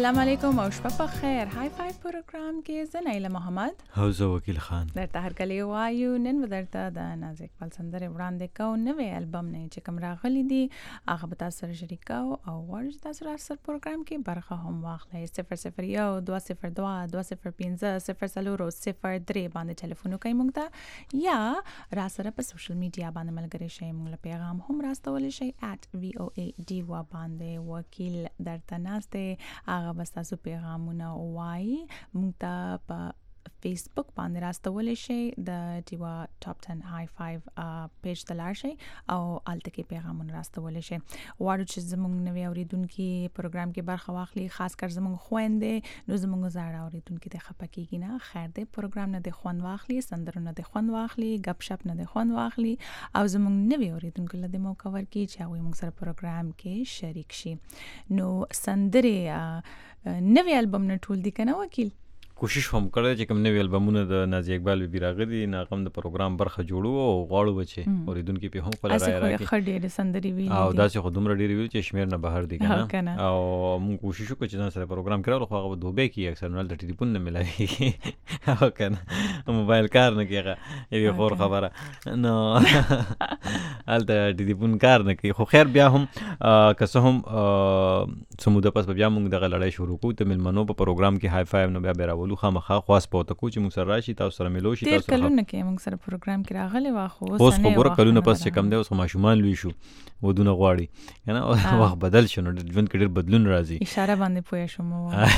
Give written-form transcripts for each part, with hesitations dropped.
السلام علیکم او شپه په خیر. های فای پروګرام کې زه نایله محمد او زه وکیل خان درته هرکلی وایو. نن به درته د ناز اقبال سندرې وړاندې کوو. نوی البم نه چې کوم راغلی دي هغه به تاسو سره شریکو او غواړو چې تاسو راسره پروګرام کې برخه هم واخلئ. 001 202 205 04003 باندې ټلیفون وکړئ موږ ته، یا راسره په سوشل میډیا باندې ملګری شئ. موږ له پیغام هم راستولی شئ @VOA Diva باندې. وکیل درته ناست دی، هغه بس تاسو پیغامونه وایي موږ ته په فیسبوک باندې راستولی شئ. د ډیوا ټاپ 10 های 5 پیج ته لاړ شئ او هلته کې پیغامونه راستولی شئ. غواړو چې زموږ نوي اورېدونکي پروګرام کې برخه واخلي، خاص کر زموږ خویندې. نو زموږ زاړه اورېدونکي د خفه کېږي نه، خیر دی، پروګرام نه د خوند واخلي، سندرو نه د خوند واخلي، غپ شپ نه د خوند واخلي او زموږ نوي اورېدونکو له د موقع ورکړي چې هغوی موږ سره پروګرام کې شریک شي. نو سندرې نوی البم نه ټول دي که نه وکیل؟ کوشش هم کړی چې کوم نوی البمونه د نازي اقبال بي راغلي نه هم د پروګرام برخه جوړو او غواړو چې اوریدونکو په هم خپل رائے راکړي. خو ډېرې سندرې ویلي او داسې خو دومره ډېرې ویلي چې شمیر نه بهر دي کنه. او موږ کوشش وکړو چې سره پروګرام کړو، خو هغه دوبه کې اکثر نه د ټلیفون نه ملایي او کنه موبایل کار نه کیږي. یوه خور خبره نو الته ټلیفون کار نه کوي. خو خیر بیا هم که څه هم سموده پس بیا موږ دغه لړۍ شروع کوو ته ملمنو په پروګرام کې های 5 نو بیا راولو خامخا خواص پوته کو چې موږ سره راشي، تاسو سره ملو شي. تاسو کلونه کې موږ سره پروګرام کې راغلي واخو اوس خو ګوره کلونه پس چې کم دی، اوس ماشومان لوي شو ودونه غواړي کنه، وخت بدل شو نو ژوند کې ډېر بدلون راځي. اشاره باندې پوه شوم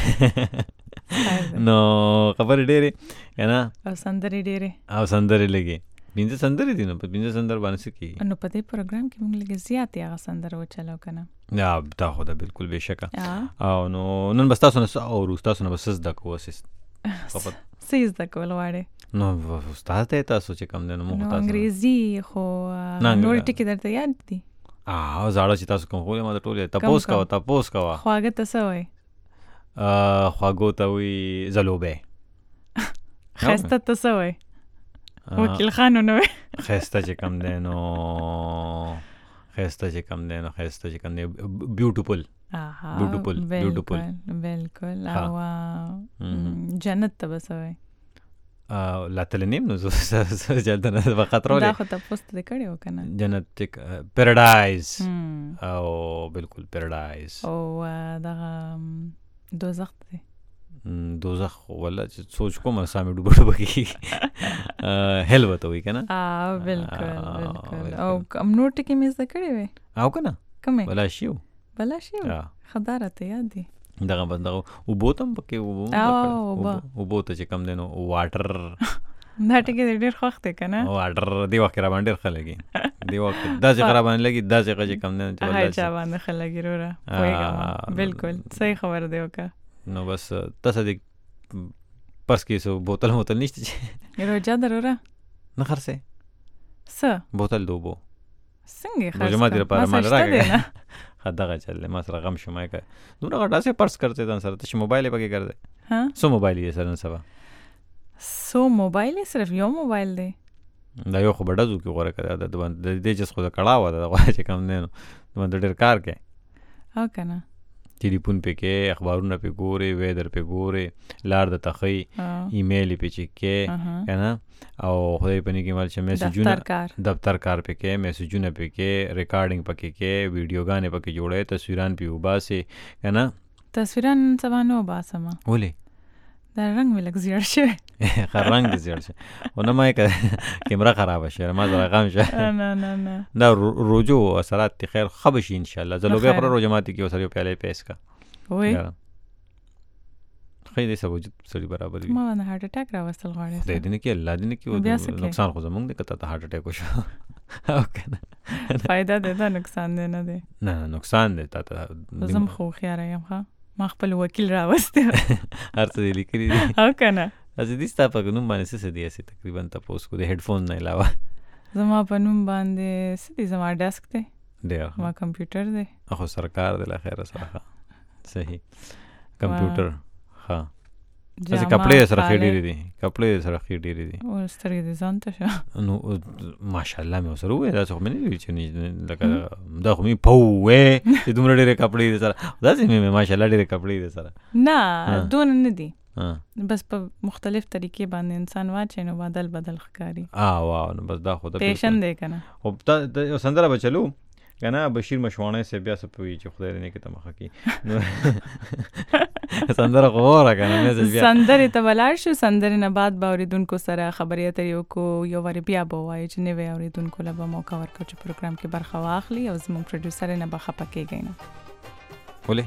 نو خبرې ډېرې کنه او سندرې ډېرې او سندرې لګي. پنځه سندرې دي نو په پنځه سندر باندې څه کیږي. نو په دې پروګرام کې موږ لږ زیاتې هغه سندر وچلو کنه. یا دا خو دا بالکل بېشکه. او نو نن بس تاسو نه او تاسو نه بس زده کوو سیز د کول واړې نو استاد ته تاسو چې کم دی نو موږ تاسو انګریزي خو نور ټکي درته یاد دي. زاړه چې تاسو کوم خو ما د ټولې تپوس کوه خواږه ته څه وایي؟ خواږو ته وایي زلوبې. ښایسته ته څه وایي؟ وکیل خان نو ښایسته چې کم دی نو ښایسته چې کم دی بیوټیفل. بالکل. او جنت ته بس وای لا تلنیم نو زه جلد نه وخت راولې دا خو ته پوسټ دې کړی و کنه، جنت پیراډایز. او بالکل پیراډایز. او دغه دوزخ دی. دوزخ ولا چې سوچ کوم سامي ډوبه کیږي هل وته وي کنه. بالکل. او کوم نور ټکی مې زده کړی وای او کنه کومه بلا شیو خداره ته یاد دی دغه بندغه او بوتم پکې او بوته چې کم دی نو واټر دا ټکی ډېر خوښ دی کنه. واټر دی وخت را باندې خلګي دی وخت دا چې خراب باندې لګي دا چې کم دی چې ولدا چا باندې خلګي وروره. بالکل صحیح خبر دی وکا. نو بس تاسو دې پس کې سو بوتل نشته چې روجا ضروره نه خرڅه څه بوتل دوبو څنګه خرڅه روجا ماته لپاره مال راغی خدغه چل ما سره غم شمای کا نو غټه سه پرس کرتے دان سره ته موبایل پکې کړ دې. ها سو موبایل یې سره سبا سو موبایل صرف یو موبایل دی دا یو خو بډازو کې غوړه کړه د دې چې خو دا کړه و دا غواړي چې کم نه نو د ډېر کار کې او کنه ټلیفون په کې اخبارونه په ګوري ویدر په ګوري لار د تخی ایمیل په چې کې کنه او خدای په نګي مال چې میسجونه دفتر کار په کې میسجونه په کې ریکارډینګ په کې ویډیوګانې په کې جوړه تصویران په وباسي کنه. تصویران سبانو باسمه ولې دا رنگ مې لګ زیړ شوی رنگ زیړ شوی او نه مې کیمرا خراب شوه ما زړه غم شوه. نه دا روجو اثرات خیر خبش ان شاء الله زلوبه پر روجو ماتي کې وسره پیاله پیس کا وای خیر دې سب وجود سړي برابر ما باندې هارت اٹیک راوستل غواړي دې دې کې الله دې کې نقصان خو زمونږ دې کته ته هارت اٹیک وشو او کنه فائدہ دې دا نقصان دې نه دې نه نقصان دې ته زم خو خیار یم ها ما خپل وکیل راوسته هر څه لیکلي دي او کنه از دې ستا په نوم باندې څه دي اسې تقریبا تاسو کو د هډفون نه علاوه زما په نوم باندې سدي زما ډیسک ته دی ما کمپیوټر دی اخو سرکار د اخر سره صحیح کمپیوټر ها چې کپړې سره خېډې دي کپړې سره خېډې دي او سترګې دې ځان ته شو نو ماشاءالله مې سره وې دا څه مې نه چې لکه دا خو مې پوې چې دومره ډېرې کپړې دي سره دا چې مې ماشاءالله ډېرې کپړې دي سره نه دون نه دي بس په مختلف طریقې باندې انسان واچي نو بدل ښکاری واه نو بس دا خو د پیشن دی کنه او دا سندره بچلو کنه بشیر مشوانه سه بیا سپوي چې خدای دې نه کې تمخه کی سندره غوړه کنه مې بیا سندره ته ولار شو سندره نه بعد با اوریدونکو سره خبرې اترې کو یو وری بیا به وایي چې نو اوریدونکو له به موقع ورکړو چې پروګرام کې برخه واخلي او زموږ پروډوسر نه به خپکیږي نه ولې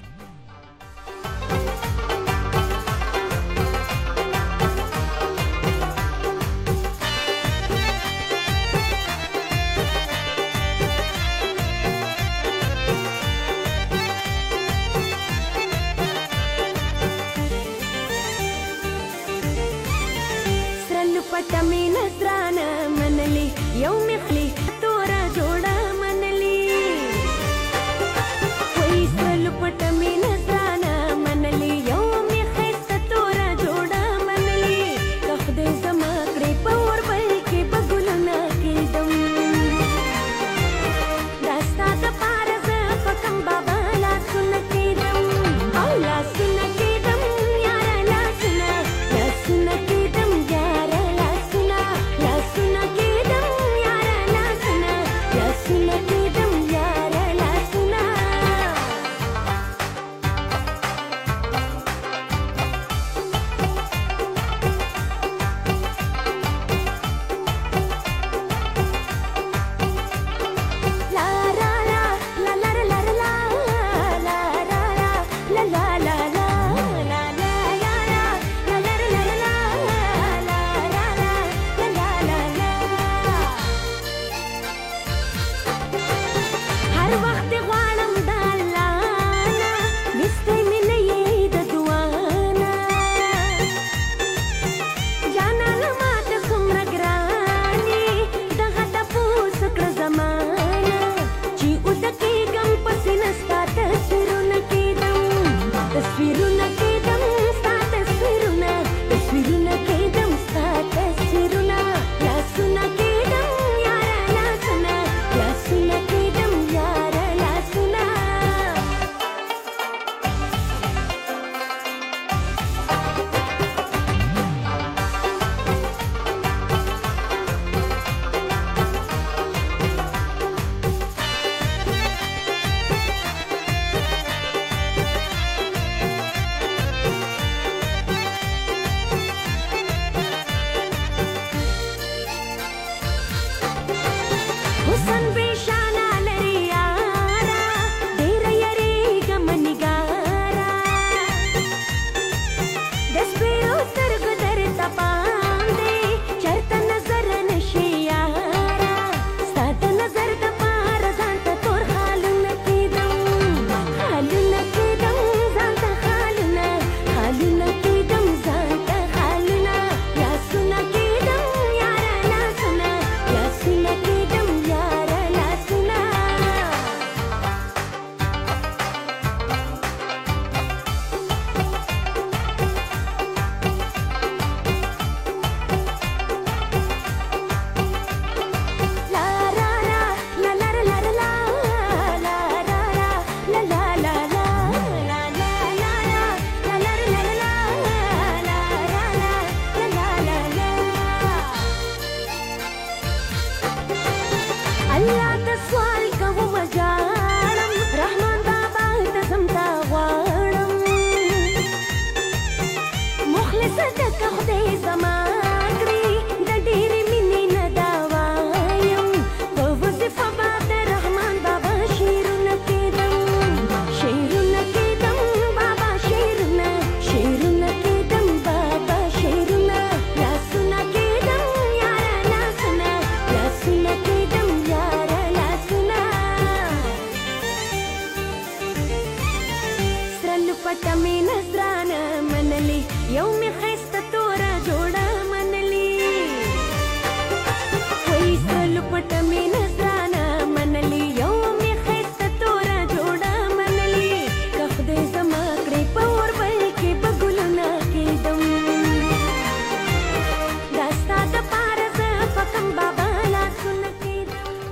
پټه مې نظرانه منلې یو مې ښایسته توره جوړه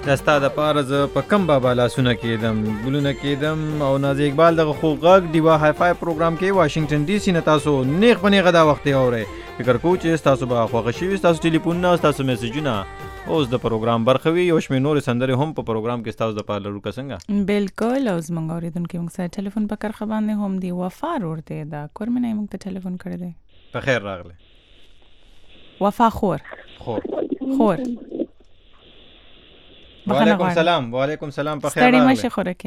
دا ستا د پاره زه په کم بابا لاسونه کېدم ګلونه کېدم او نازي اقبال دغه خو غږ ډیوا های فای پروګرام کې واشنگټن ډي سي نه تاسو نیغ په نیغه دا وخت اورئ. فکر کوم چې تاسو به خوښ شي تاسو ټلیفونونه تاسو میسجونه اوس د پروګرام برخه وي. یو شمېر نور سندرې هم په پروګرام کې تاسو د پاره لرو څنګه بالکل. او زمونږ اوریدونکو موږ سره ټلیفون په کرخه باندې هم دی وفا ورته دا کورمنه موږ ته ټلیفون کړی دی. په خیر راغله وفا خور. وعلیکم سلام. وعلیکم سلام. په خیر راغله. ستړي مشه خورکه.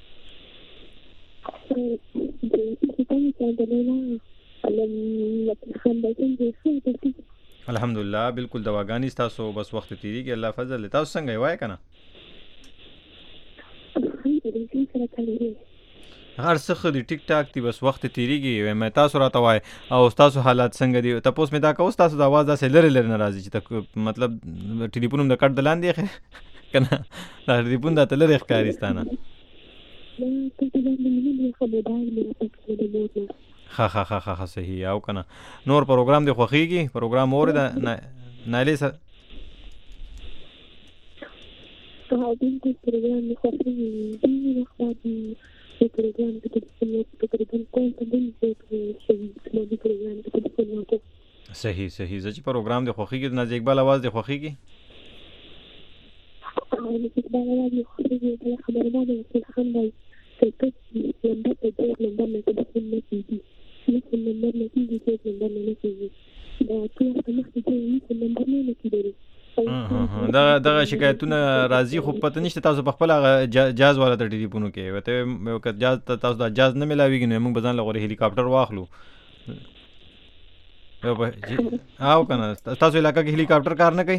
الحمدلله بالکل دواګانی تاسو بس وخت تیریږي الله فضل. تاسو څنګه وای کنه هر څه خو دی ټیک ټاک دی بس وخت تیریږي. مې تاسو راته وای او تاسو حالات څنګه دي تاسو مې دا کوم تاسو د आवाज داسې لری ناراضي چې مطلب ټلیفون د کټ دلان دی کنه دا ټلیفون د تلری ښکاریستانه. ها صحیح. او کنه نور پروګرام دی خوخیږي پروګرام اور د نایلی سره صحیح. زه چې پروګرام دی خوخیږي د نازي اقبال आवाज دی خوخیږي دغه شکایتونه راځي خو پته نشته تاسو په خپل جاز والا د ټلیفونو کې وته جاز تاسو د جاز نه ملاويږي نو موږ بزن لغوري هلیکاپټر واخلو او کنه تاسو علاقہ کې هلیکاپټر کار نه کوي.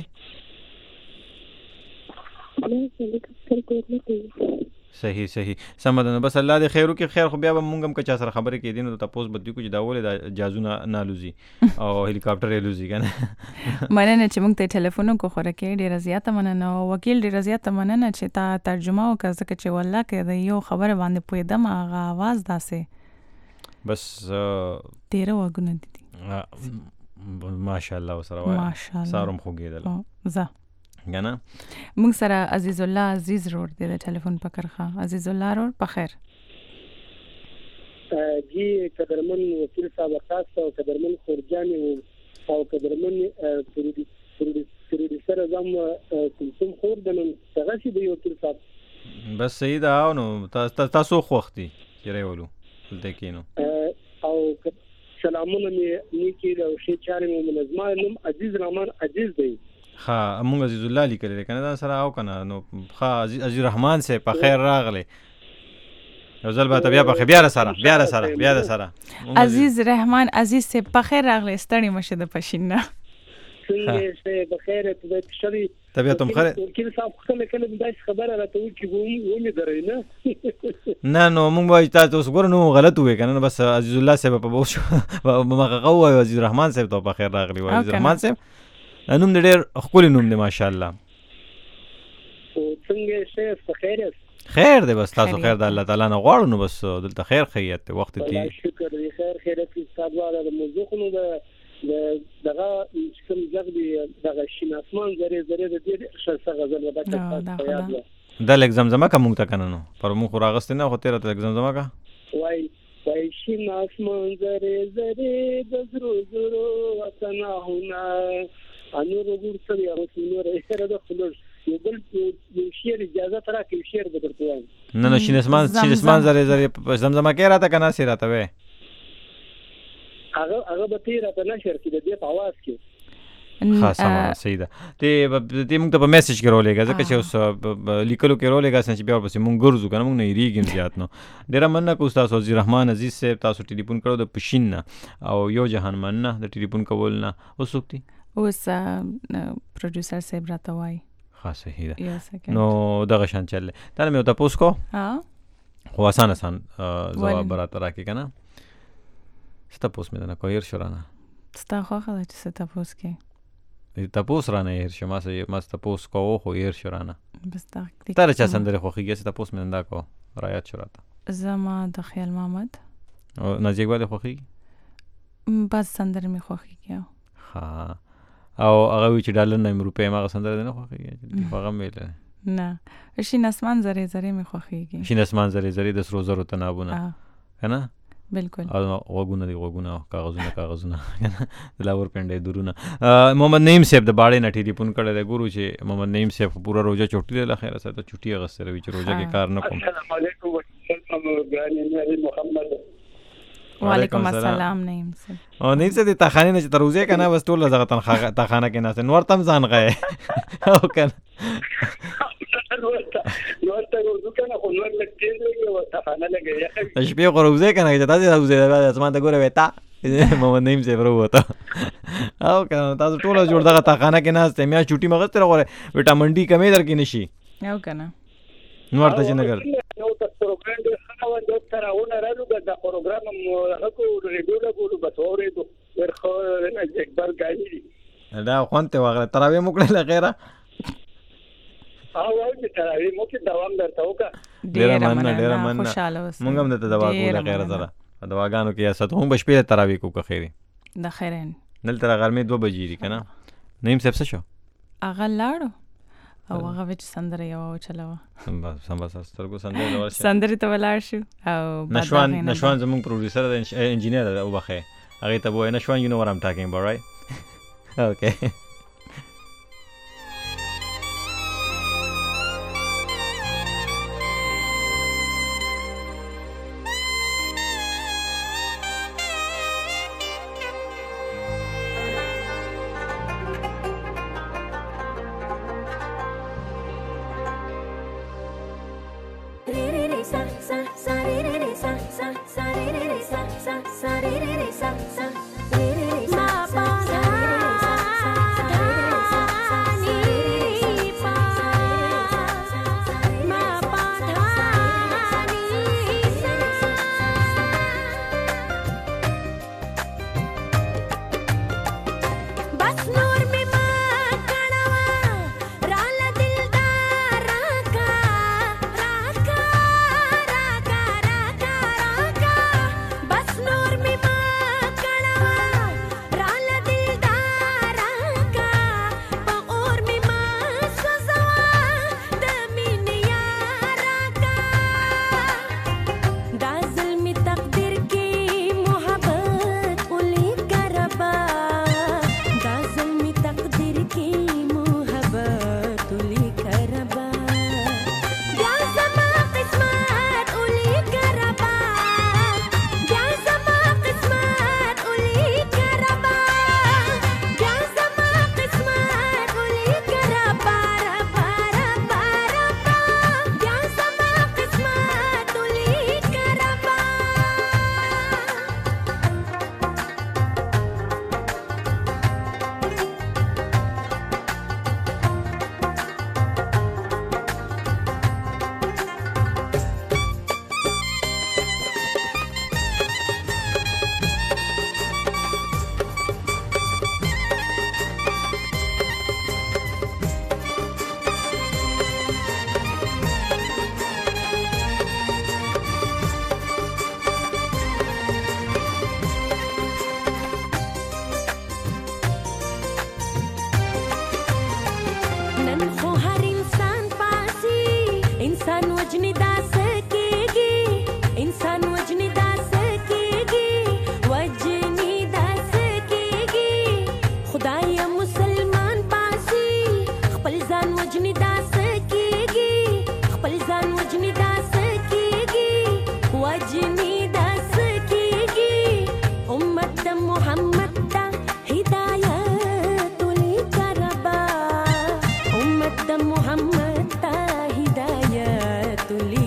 صحیح سمدنه بس الله دې خیر وکړي. خیر خو بیا به مونږ هم که چا سره خبرې کېدې نو تاسو بدې کو چې دا ولې دا جازونه نه لوزي او هلیکاپټر یې لوزي کنه. مننه چې مونږ ته ټلیفون وکړو خو راکې ډېر زیاته مننه وکیل ډېر زیاته مننه چې تا ترجمه وکړه ځکه چې والله کې د یو خبره باندې پوهېدم هغه आवाज داسې بس 13 وګونه دي ماشاءالله وسره وای سارم خوګېدل زه کنه. موږ سره عزیز الله عزیز رور دی د ټلیفون پکرخه. عزیز الله رور په خیر. جی قدرمن وکیل صاحب خاص او قدرمن خورجانی او قدرمن پروډوسر زم کوم خور دنن څنګه شي دی وکیل صاحب بس صحیح دا نو تاسو خوختي چې راولو دلته کینو او سلامونه می کې او شي چارې مو منظمه نوم عزیز رحمان عزیز دی. ها مونږ عزیز الله لیکل کنه دا سره او کنه نو ها عزیز رحمان سے په خیر راغله یو ځل به بیا په بیا سره عزیز رحمان عزیز سے په خیر راغله ستړي مشه د پښینه څنګه شه په خیر ته شری طبيعت هم خیر وکیل صاحب کله داس خبره راته چې ومه درې نه نو مونږ وایي تاسو ګور نو غلط وې کنه بس عزیز الله سے په بوش مغه قوه عزیز رحمان سے ته په خیر راغلی عزیز رحمان سے نوم دې ډېر خپل نوم دی ماشاءالله. څنګه شه خیر دی بس تاسو خیر د الله تعالی نه غواړو نو بس دلته خیر خیریت وخت دی شکر دی خیریت استاد والا د موضوع خو دغه کوم ځګ دی دغه شین اسمان زری د دې شرسه غزل ودا د لګزمزمه کوم ته کنه نو پر مو خو راغست نه خو تیرته لګزمزمه کا وای شین اسمان زری د زرو وطنه هونه انور ورته یو څلور سره د خلوص یو بل شعر اجازه ترا کې شعر بدرته نه شین اسمان زری زمزمه کې راته کنه سي راته وې هغه به تیر راته نشر کې د دې په आवाज کې خاصه سیده ته موږ ته په میسج کې رولېګا ځکه چې اوس لیکلو کې رولېګا چې بیا ورپسې موږ ګرځو کنه موږ نه یریږم زیات نو ډېر مننه کو تاسو عزیز رحمان عزیز صاحب تاسو ټلیفون کړو د پښین نه او یو جهان مننه د ټلیفون کول نه وسوکتي اوس پروډوسر صاحب راته وای خاصه هیده نو دغه شان چل تا مې تاسو کو خو آسان جواب راته راکې کنه ستا پوس مې نه کویر شورانه ستا خو خلا چې ستا پوس کې تپوس رانه هیر شما سه ما تپوس کوو خو هیر شورانه بس تر چا سندره خو خيږي تپوس مې ندا کو رایات شوراته زما د خیال محمد او نازیک واده خو خيږي بس سندره مې خو خيږي ها او هغه چې ډالر نه روپې ما سندره نه خو خيږي هغه مې نه شین اسمان زری زری می خوخیږي. شین اسمان زری زری د سرو زرو تنابونه کنه بالکل. او غوګونه دی غوګونه کاغذونه د لاور پنده درونه. محمد نعیم صاحب د باړې نټی دی پون کړه د ګورو چې محمد نعیم صاحب پورا روزه چټی له خیره سره چټی غسره وی چې روزه کې کار نه کوم. السلام علیکم ورحمت محمد. وعلیکم السلام نعیم صاحب. او نعیم صاحب د تخانه نه چې تر روزه کنه بس ټول زغه تخانه کې نه نور تم ځان غه او کنه نور ته ورځو کنه خو نور لکه دې او تخانه لګي. شپې خو روزه کنه چې تاسو روزه اسمان ته ګوره وتا محمد نعیم صاحب وروته او کنه تاسو ټول جوړ دغه تخانه کې نه ستې میا چټي مغز تر غوړې وټامین ډي کمې در کې نشي او کنه نور ته چې نه ګر نو تاسو پروګرام دې خناو د تراونه راځو دا پروګرام هغه ریډیو له ګورو بس اورېدو ورخه نه اکبر غالي دا خوانته وغیرہ تراوی موکړه غیره او چې تراوی مو کې دوام درته وکړه. ډیر مننه خوشاله اوسه. مونږ هم ته دوا کوله غیره زره دواګانو کې یا ستو هم بشپې تراوی کو که خیری د خیرن نل تر غرمې 2 بجې دي کنه. نعیم صاحب څه شو اغه لاړو او هغه وچ سندره یو چلاوه سم سترګو سندره ورشه سندره ته ولاړ شو او نشوان زمون پروډوسر د انجینیر او بخې هغه ته وای نشوان you know what I'm talking about right okay. Mohammad ता हिदायत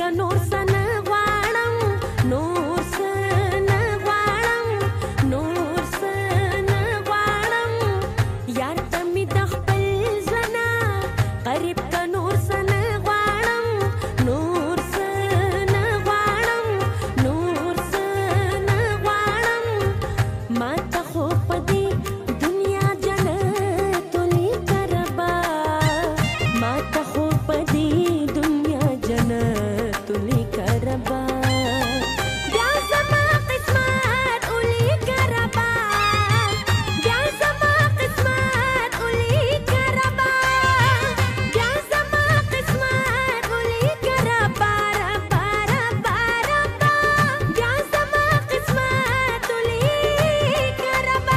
که نور څه نه غواړم نور څه نه غواړم نور څه نه غواړم یار ته مې د خپل زړه نه قریب که نور څه نه غواړم نور څه نه غواړم نور څه نه غواړم ما ته خو په دې دنیا جنت ولیکه ربا ما ته خو په دې دنیا جنت ولیکه ربا بیا زما قسمت ولیکه ربا بیا زما قسمت ولیکه ربا بیا زما قسمت ولیکه ربا ربا ربا ربا بیا زما قسمت ولیکه ربا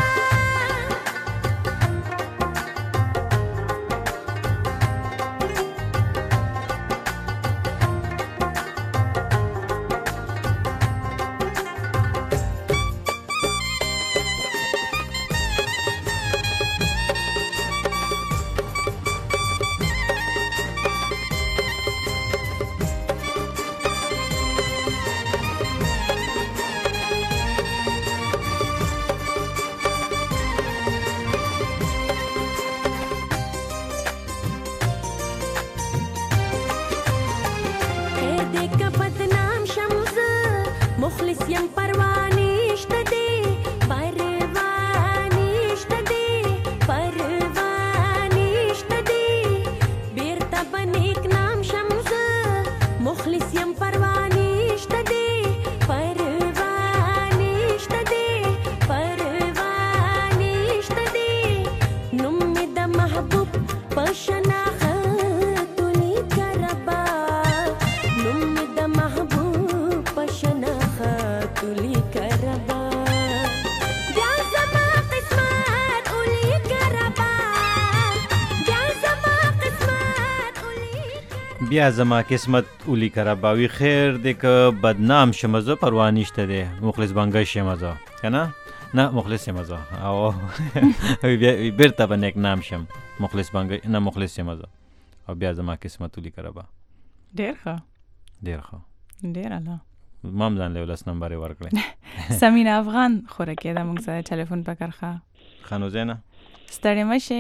خیر دې که بدنام شم زه مخلص یم پروا نشته دی پروا نشته دی پروا نشته دی بیرته به نیک نام شم زه مخلص یم پروا نشته دی پروا نشته دی پروا نشته دی نوم مې د محبوب په شناخت ولیکه ربا نوم مې د محبوب په شناخت ولیکه ربا بیا زما قسمت ولیکه ربا بیا زما قسمت ولیکه بیا زما قسمت ولیکه ربا وی خیر دی که بدنام شم زه پروا نشته دی مخلص بنګش یم زه که نه نه مخلص یم زه او وی بیرته به نیک نام شم مخلص بنګش نه مخلص یم زه او بیا زما قسمت ولیکه ربا ډېر ښه ډېر ښه ډېر الله ما هم ځان له 10 نمبر یې ورکړی سمینا افغان خورکې ده موږ سره ټلیفون په کرښه ښه نو زینه ستړې مه شئ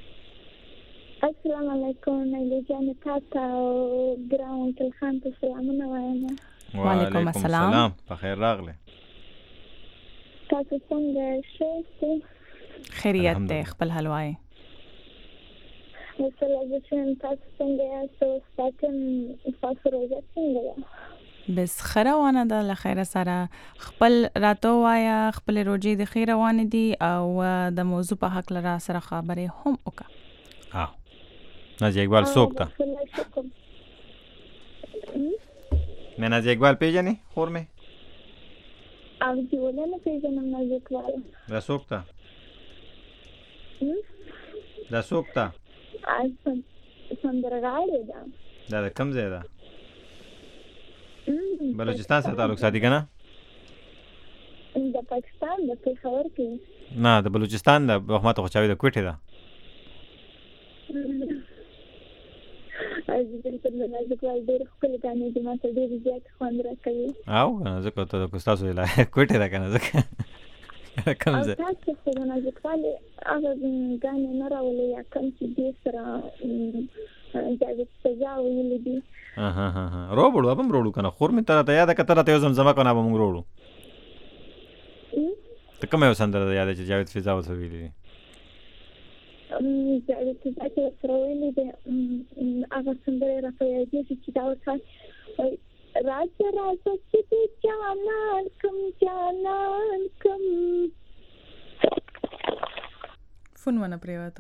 السلام علیکم نیلي جانې تا ته او ګران انکل خان ته سلامونه وایم وعلیکم السلام. په خیر راغلی تاسو څنګه ښه یاستئ خیریت دی الحمدلله. خپل حال وایي مثلا زه چې یم تاسو څنګه یاست او ستاسو روژه څنګه ده بس ښه روانه ده له خیره سره خپل راته ووایه خپلې روژې د ښې روانې دي او د موضوع په هکله را سره خبرې هم وکړه نازیه اقبال څوک ده خدای شکر مې نازیه اقبال پیژنې خور مې او چې ولې نه پېژنم نازک والا دا څوک ده دا څوک ده سندرغاړې ده دا د کوم ځای ده بلوچستان سره تعلق ساتي که نه د پاکستان د پېښور کې نه د بلوچستان ده محمد خوشاوي د کوټې ده بالکل د نازک والا ډېرې ښکلې ګانې دي ما ته ډېرې زیاتې خوند راکوي او که نه ځکه ته د ستاسو کوټې ده که نه ځکه کوم او ځای تاسو خو د نازک والې هغه ګانې نه راولئ یا کوم چې دې سره جاوید سزا ویلي دي روبړو به هم روړو که نه خور مې ته راته یاده که ته راته یو زمزمه که نه به موږ روړو ته کومه یو سندره ده یاده چې جاوید فضا ورته ویلي دي جاوید فضا چې ورسره ویلي دی هغه سندره یې راته یادېږي چې دا ورته وایي راځه راځه چې دې جانان کم جانان کم فون ونه پرېوته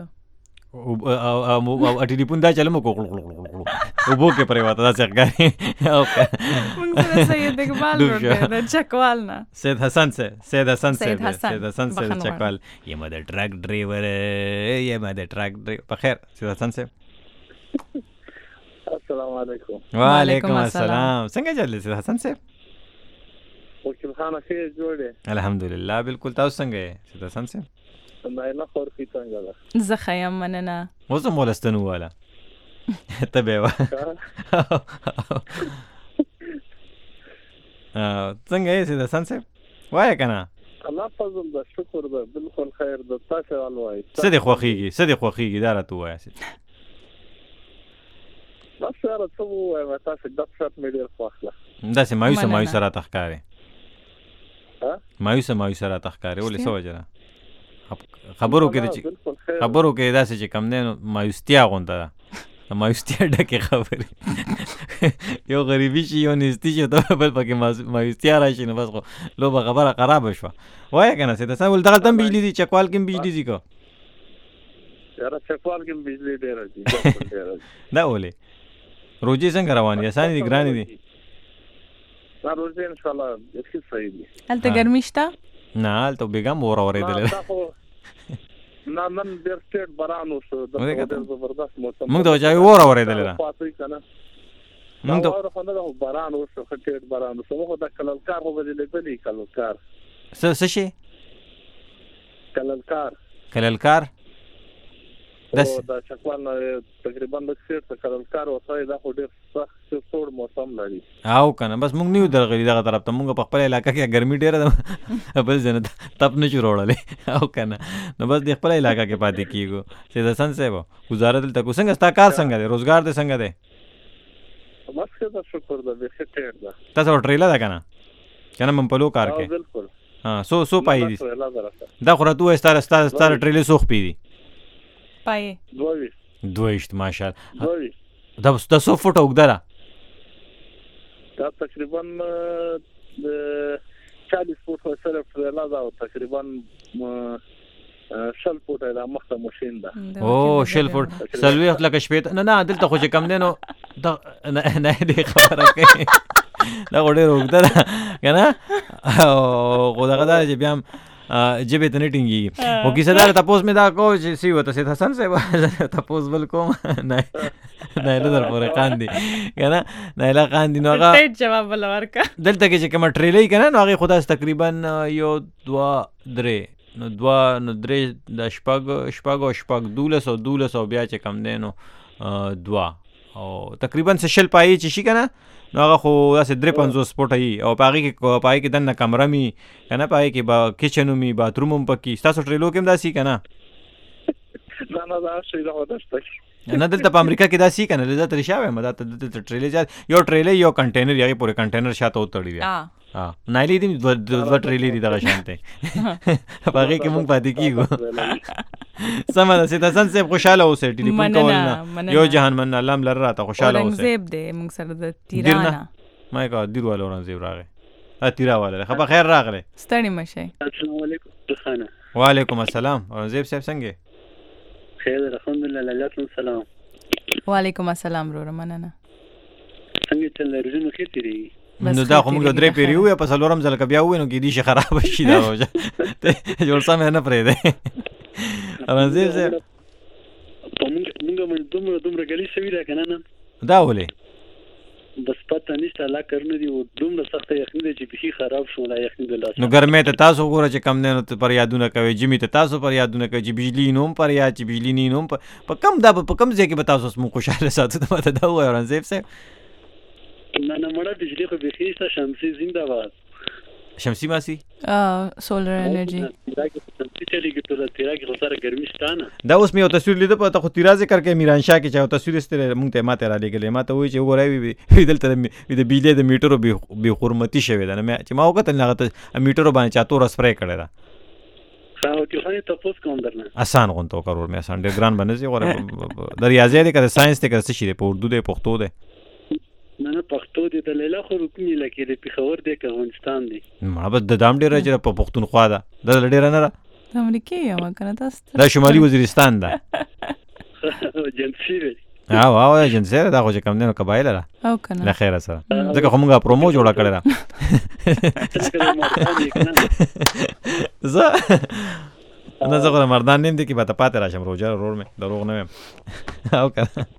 او ټلیفون دا چلم کو اوبو کې پرېواته داسې ښکاري موږ سره سید اقبال ورته د چکوال نه سید حسن سے سید حسن سے سید حسن. سید حسن سے بخښنه چکوال یم د ټرک ډرایور یم د ټرک ډرایور په خیر سید حسن سے السلام علیکم وعلیکم السلام څنګه چلې سید حسن سے وکیل خان خیر جوړې الحمدلله بالکل تاسو څنګه یې سید حسن سے نه خور کی څنګه ده زه ښه یم مننه اوس هم ولستنو والا ته به څنګه یې سید حسن صاحب وایه کنه الله فضل ده شکر ده بالکل خیر ده تاسو الوای څه دې خوښیږي دا راته ووایه سید بس سره څه ووایم تاسو د شات مې ډېر خوښ ده داسې مایوسه راته ښکارې مایوسه راته ښکارې ولې څه وجه ده خبرو کې داسې چې کم دی نو مایوستیا غونډه ده مایوستیا ډکې خبرې یو غریبي شي یو نیستي شي ته بل پکې مایوستیا راشي نو بس خو لوبه خبره خرابه شوه وایه که نه سید حسن ول دغلته هم بجلي دي چکوال کې هم بجلي دي که یاره چکوال کې هم بجلي ډېره دي دا ولې روجې څنګه روانې دي اسانې دي ګرانې دي روجې انشاءالله ښه صحیح دي هلته ګرمي شته نه هلته بیګا هم اور اورېدلی نه نن ډېر سټیټ باران وشو ډېر زبردست موسم موږ ته وچاوي اور اورېدلی ده موږ ته باران وشو ښه ډېر باران وشو موږ د کللکار خو به دې لیدلي کللکار څه شی کللکار دا چکوال نه تقریبا د سیر ته کللکار وصای دا خو ډېر سخت سوړ موسم لري او کنه بس موږ نیو درغلي دغه طرف ته موږ په خپل علاقه کې ګرمي ډېره ده بس ځنه تپ نه شو وروړلی او کنه نو بس د خپل علاقه کې پاتې کېږو سید حسن صاحب ګزاره دلته کو څنګه ستا کار څنګه دی روزګار دی څنګه دی بس ښه ده شکر ده بیخي ټیټ ده تاسو ټریله ده کنه کنه ممپلو کار کې بالکل سو پای دي دا خو راته وایي ستاره ټریلې څو خپې دي پای 22 ماشاءالله دا 100 فوټه اوږده ده دا تقریبا 40 فوټه سره ټریلا ده او تقریبا 60 فوټه د مخته ماشین ده او 60 فوټ سلوي لکه شپې نه دلته خو چې کم دی نو نه دې خبره کوي دا ډېر اوږده ده که نه خو دغه دا چې بیا هم جبې ته نه ټینګېږي خو کیسه داره تپوس مې دا کوو چې سی وته سید حسن صاحب تپوس بل کوم نایله در پورې خاندي که نه نایله خاندي نو هغه جواب بل ورکړه دلته کې چې کومه ټریلۍ که نه نو هغې خو داسې تقریبا یو دوه درې نو درې د شپږ او شپږ 12 او بیا چې کم دی نو دوه او تقریبا څه 60 پایې چې شي که نه نو هغه خو داسې 53 فوټه وي او په هغې کې دننه کمره مي که نه په هغې کې به کچن ومي باتروم هم پکې ستاسو ټریلو کې هم داسې که نه نه دلته په امریکا کې داسې که نه دا ترې شوی یم دا دلته ټریلې یو ټریلې یو کنټینر هغې پورې کنټینر شاته وتړي دی نایلې دي دوه ټریلې دي دغه شان دی په هغې کې مونږ پاتې کېږو سمه ده سید حسن صاحب خوشحاله اوسئ ټلیفون کول نه یو جهان مننه الله هم لره راته خوشحاله اوسئ اورنګزیب دی موږ سره د تیرانه ما یې کړه دیر والا اورنګزیب راغی تیرا والا خو په خیر راغلی ستړي مه شئ السلام علیکم خانه وعلیکم السلام اورنګزیب صاحب څنګه خیر الحمدلله علیکم السلام وعلیکم السلام وروره مننه څنګه چل روزونه کې تیریږي نو دا خو موږ درې پیری وې په څلورم ځل که بیا ووایو نو کېدای شي خراب شي دا روژه جوړ سمې نه پرېږدی اورنګزیب صاحب موږ دومره ګلي شوي ده که نه دا ولې بس پته نشته الله کارونه دي دومره سخته یخني ده چې بیخي خراب شو دا یخني د لاسه نو ګرمۍ ته تاسو ګوره چې کم دی نو پر یادونه کوئ جمي ته تاسو پر یادونه کوئ چې بجلي نه هم پر یاد چې بجلي نه هم په کم ځای کې به تاسو موږ خوشحاله ساتو ته ماته دا ووایه اورنګزیب صاحب نه مړه بجلی خو بیخي شته شمسي زنده باد شمسي ماسي سولر انرژي شمسي چلیږي ټوله تیرا کې خو سره ګرمي شته نه دا اوس مې یو تصویر لیده په ته خو تیرا ذکر کوې میرانشاه کې چې یو تصویر ایستلی مونږ ته ماته رالیږلی ما ته وایي چې وګورئ دلته د بجلۍ د میټرو بې حرمتي شوې ده نو چې ما وکتل هغه ته میټرو باندې چا توره سپری کړې ده اسان غونته وکړه ورور مې اسان ډېر ګران به نه ځي غوره د ریاضي دی که د ساینس دی که څه شي دی په اردو دی پښتو دی نه پښتو دی د لیلا خو کومې لکې د پېښور دی که افغانستان دی مړه بس د دام ډېره چې په پښتونخوا ده دا ډېره نه ده د امریکې یم که نه تاسو دا شمالي وزیرستان ده جنسي دی جنسي ده دا خو چې کم دی نو قبایله ده او که نه له خیره سره ځکه خو موږ پرومو جوړه کړې ده زه خو د مردان نیم دی کې به ته پاتې راشم روژه ورور مې دروغ نه ویم او که نه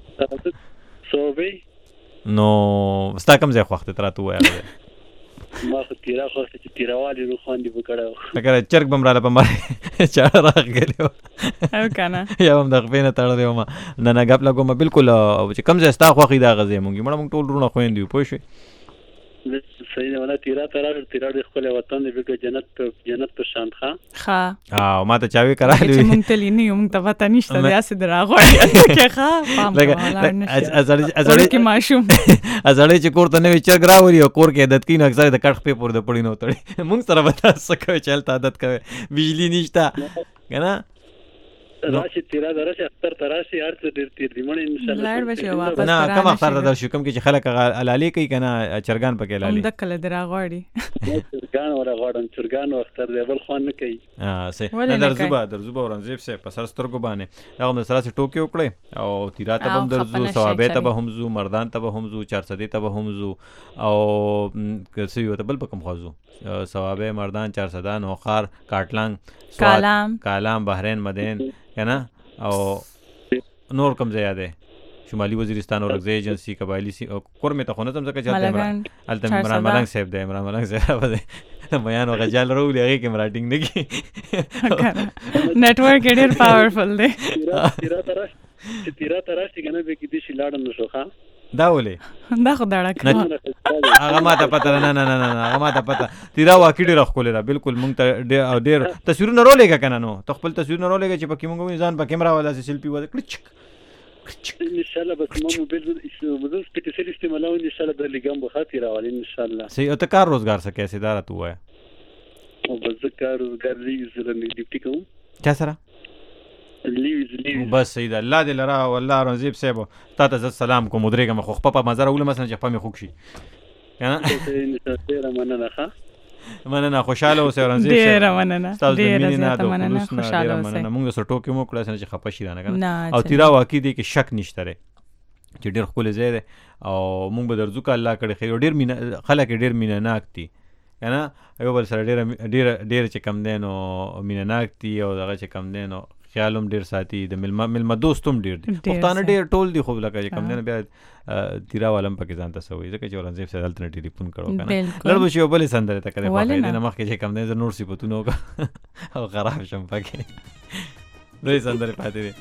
نو ستا کوم ځای خوښ دی ته راته ووایه ما خو تیرا خوښ دی چې تیراوالي روښاندې به کړی و لکه چرګ به م راله په مړی چاړه راغلی و او که نه یا به م د خپې نه تړلی وم نه ګپ لګوم بالکل چې کوم ځای ستا خوښي د هغه ځای مونږ مړه مونږ ټول وروڼه خویندې یو پوه شوې صحیح نه تیرا د خپل وطن دی به جنت په شان ښه ما ته چاوي کرالی چې مونږ تللی نه یو مونږ ته پته نشته دی اسې دراغوړي کې ښه پام لکه ازړې کې ماشوم ازړې چې کور ته نوې چرګ راوړي او کور کې عادت کین اکثر د کټ په پور د پړی نو تړي مونږ سره به تاسو کوي چې هلته عادت کوي بجلی نشته کنه راشي تیرا درشه اختر تراشي هر څه ډیر تیر دی مړ ان شاء الله لاړ بشي واپس نه کوم اختر در شو کوم کې چې خلک علالي کوي کنه چرګان پکې لالي د کله دراغوړي چرګان ولا غړم چرګان اختر دی بل خوان نه کوي سه نه درزوبه ورنځيب سه په سر سترګو باندې هغه د سره ټوکي وکړي او تیرا ته هم درزو ثوابه ته به هم زو مردان ته به هم زو 400 ته به هم زو او کسي یو ته بل پکم خوازو ثوابه مردان 400 نوخار کاټلنګ کالام بحرین مدین کنه او نور کم زیاده شمالي وزیرستان او رغزه ایجنسی قبایلی سی کور می ته خونه تم ځکه چې عمران ملنګ صاحب دی عمران ملنګ صاحب دی بیان وغجال راولي هغه کې راټینګ نه کی نتورک ډیر پاورفل دی تیرا تراش کنه به کې دي شلاړم نشو ښا دا ولې دا خدای هغه ما ته پته نه هغه ما ته پته تیرا واکې ډیر خپل را بالکل مونږ ته ډیر تصویرونه رولېګه کنه نو تخپل تصویرونه رولېګه چې پکې مونږ ځان په کیمرا والا سي سیلفي وځ کړچ ان شاء الله بس مو موبایل بدل سپیشل استعمالو ان شاء الله د لګم به خاطر راولي ان شاء الله صحیح ته کار روزګار څه کیسه دار تو ہے او بس کار روزګار زره نه ډیپټی کوم چا سره لیوز بس سید الله دې لرا والله رنزیب صاحب تا ته سلام کوم مدرګه مخ په مزار اول مثلا چې په مخ خوشي کنه مننه خوشاله اوسه رنزیب صاحب ډیر مننه ډیر زیاته مننه خوشاله اوسه موږ سره ټوکی مو کړه چې خپه شي رانه کنه او تیرا واقع دي کې شک نشته ره چې ډیر خپل ځای ده او موږ به درځو ک الله کړي خیر ډیر مینه خلک ډیر مینه ناک دي کنه یو بل سره ډیر چې کم دین او مینه ناک دي او دغه چې کم دین او خیالم ډیر ساتي د ملما دوستوم ډیر دي پښتانه ډیر ټول دي خو لکه چې کم دین بیا تیرا والم پکې ځان ته سوې ځکه چې ورنځيب سره دلته ټلیفون کړو کنه لړ بشي وبلې سندره ته کړې په دې نه مخکې چې کم دین نور سی پتو نو او خراب شم پکې دوی سندره پاتې دي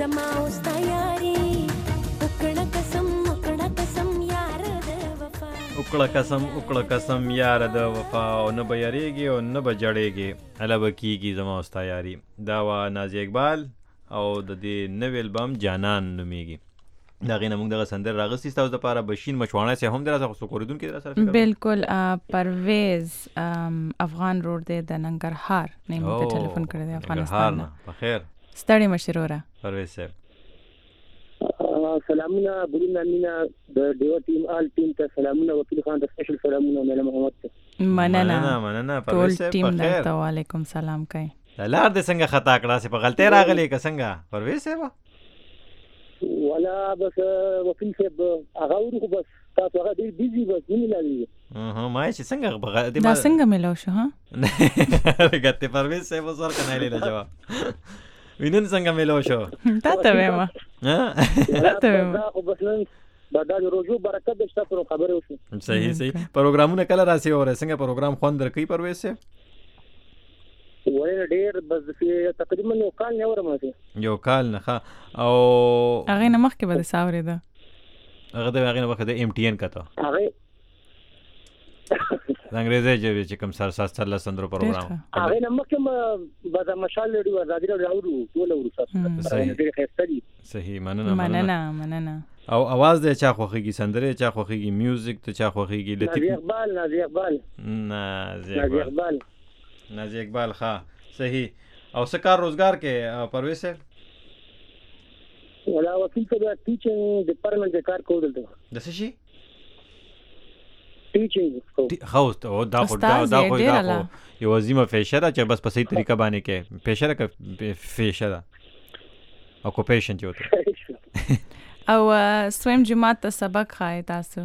زما اوستا یاري وکړه قسم یار د وفا وکړه قسم یار د وفا او نه به یریږي او نه به جړېږي هله به کېږي زما اوستا یاري. دا وا نازي اقبال او د دې نوې البم جانان نومیږي. دا غینه موږ دغه سندر راغستی تاسو د پاره بشین مچوانه سه هم دراسه خو کوریدون کې دراسه فکر بالکل پرویز افغان روډ د ننګرهار نه مو ټلیفون کړی دی افغانستان په خیر ستړي مشروره پرویز صاحب سلامونه ګلونه مینا د دیو ټیم آل ټیم ته سلامونه وکیل خان ته سپیشل سلامونه مله محمد ته مننه پرویز صاحب ټیم ته وعلیکم سلام کوي لار د څنګه خطا کړه سه په غلطی راغلی که څنګه پرویز صاحب ولا بس وکیل صاحب هغه ورو بس تاسو هغه دی بيزي بس نه ملالي ما چې څنګه دا څنګه ملو شو ها ګټه پرویز صاحب سره کنه لیلا جواب وینن څنګه ملو شو تاسو وایم تاسو وایم خو بس نن دا د روزو برکت د تاسو خبره وشو صحیح پروګرامونه کله راسي او څنګه پروګرام خوند درکې پرویز صاحب وای ډیر بس تقریبا یو کال نه ورمه یو کال نه او هغه نه مخکې به ساوري ده هغه نه وخت د ام ټي ان کته هغه انګریزي چې کوم سر ساس چل سندرو پروګرام هغه نه مخکې به د مشال لري آزادي راوړو ټول ورسره ډیر خستري صحیح مننه او आवाज د چا خوخيږي سندره چا خوخيږي میوزیک ته چا خوخيږي لطیف نازي اقبال ښا صحیح او څه کار روزګار کې پرویز صاحب ولا وکیل ته ټیچینګ ډپارټمنټ کار کول دلته د څه شي ټیچینګ هاوس او دا خو یو عظیمه فیشه ده چې بس په صحیح طریقه باندې کې فیشه ده فیشه ده اکوپیشن چوته او سویم جماعت ته سبق خای تاسو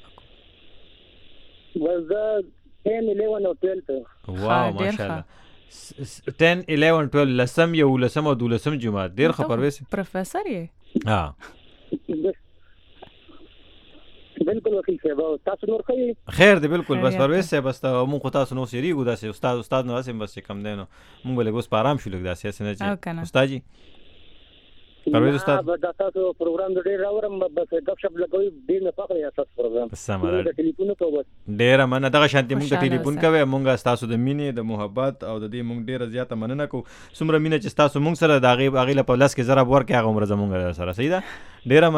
وزه 10 11 او 12 واو ماشاءالله 10 11 12 لسم یو لسم او دولسم جمعه ډیر خبروي پروفیسور یې بالکل وکیل صاحب تاسو نور خیر دی بالکل بس پرویز صاحب بس مونږ تاسو نو سریګو داسې استاد نو اسیم بس کم دینو مونږ له ګوس پارام شو لګ داسې نه چې استاد جی پرویز استاد دا تاسو پروګرام د ډیر راورم بس غب شپ لګوي ډیر نه فخر یا تاسو پروګرام سماره د ټلیفون په وخت ډیر مننه دغه شانتي موږ د ټلیفون کوي موږ تاسو د مینې د محبت او د دې موږ ډیر زیاته مننه کو سمره مینه چې تاسو موږ سره د غیب په لاس کې ضرب ورکې هغه عمر زموږ سره صحیح ده ډیر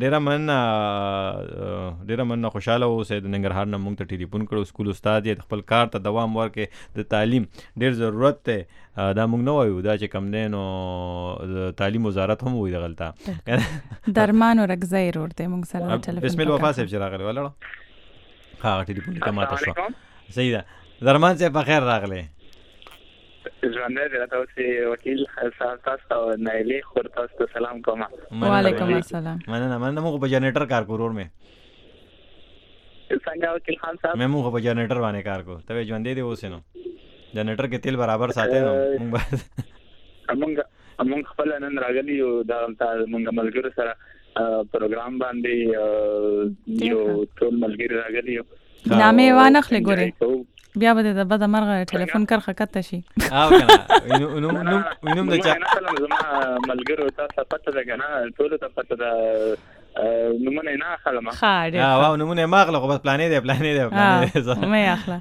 مننه خوشاله اوسئ د ننګرهار نه موږ ته ټلیفون کړو سکول استاد یې خپل کار ته دوام ورکې د تعلیم ډیر ضرورت ته دا موږ نه وایو دا چې کم دین او تعلیم وزارت هم وایي غلطه درمان ورګزای ورته موږ سره ټلیفون بسم الله وفا صاحب راغلی ولاړه ها ټلیفون ته ماته شو صحیح ده درمان صاحب بخیر راغلی ژوندی دی تاسو وکیل تاسو او نایلی خور تاسو سلام کوم وعلیکم السلام مننه موږ په جنریټر کار کوو ورور مې څنګه وکیل خان صاحب مې موږ په جنریټر باندې کار کوو ته ژوندی دی اوس نو جنریټر کې تیل برابر ساتي نو موږ خپل نن راغلی یو دا موږ ملګرو سره پروګرام باندې یو ټول ملګری راغلی یو نامې وانخلې ګوري بیا به د بده مرغه ټلیفون کرخه کته شي او کنه وینم د چا زما ملګرو تاسو پته ده کنه ټول ته پته ده نمونه نه اخلم واو نمونه ما اخلم بس پلانې دی مې اخلا